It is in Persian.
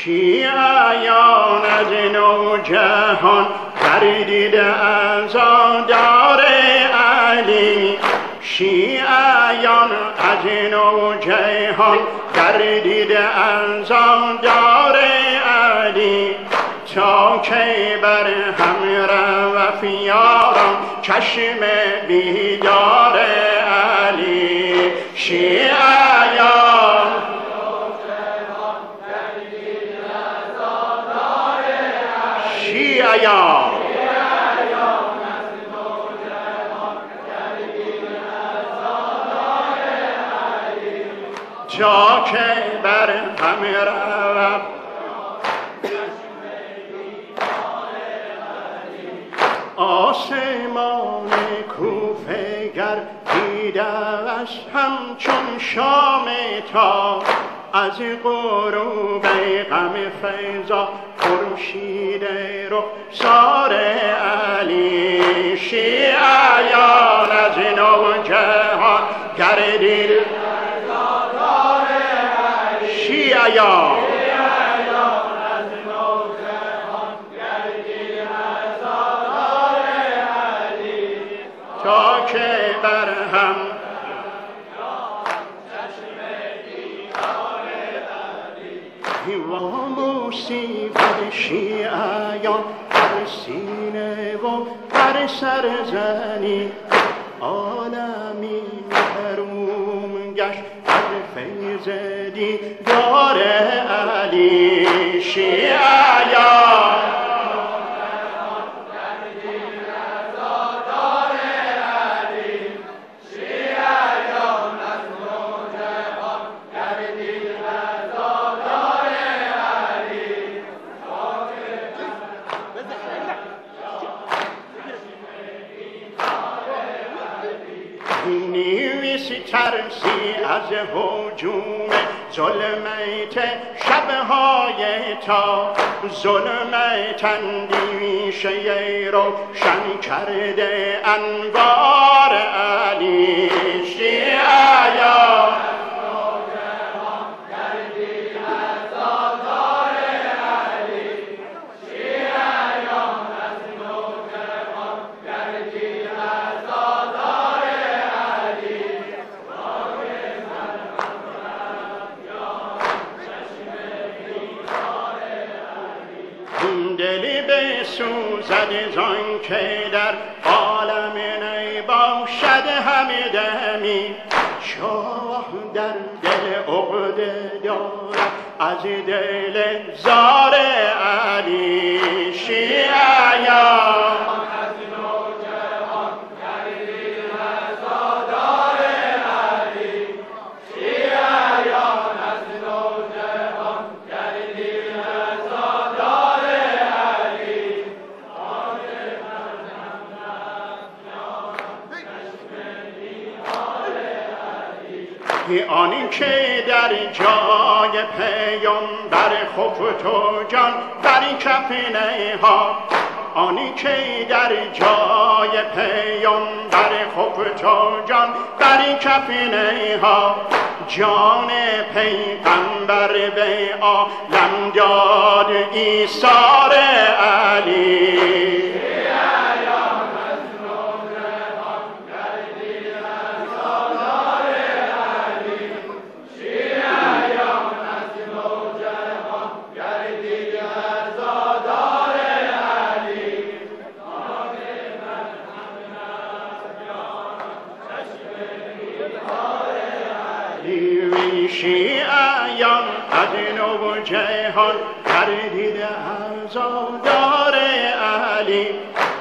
شیعیان از نوجهان گردید عزادار علی، شیعیان از نوجهان گردید عزادار علی، تا که بر هم رفت یاران چشم بیدار علی. شیعیان شیعیان تا که بر هم رفت آسمان کوفه گردیده است همچون شام تا، از غروب غم فیضا خورشید رخسار علی. شیعیان از نوجهان گردید شیعیان تا که بر هم واموسی بر شیعیان بر سینه و بر سرزنی، عالمی محروم گشت از فیض دیدار علی. شیعیان ترسی از هجوم ظلمت شبهای تا، ظلمت اندیشه روشن کرده انوار علی. شیعیان دلی بسوزد زان که در عالم نباشد همدمی، شاه در دل عقده دارد از دل زار علی. شیعیان آنی که در جای پیامبر خفت و جان بر کفنه ها، آنی که در جای پیامبر خفت و جان بر کفنه ها، جان پیغمبر به عالم داد ایثار علی. شیعیان از نوجهان گردید عزادار علی،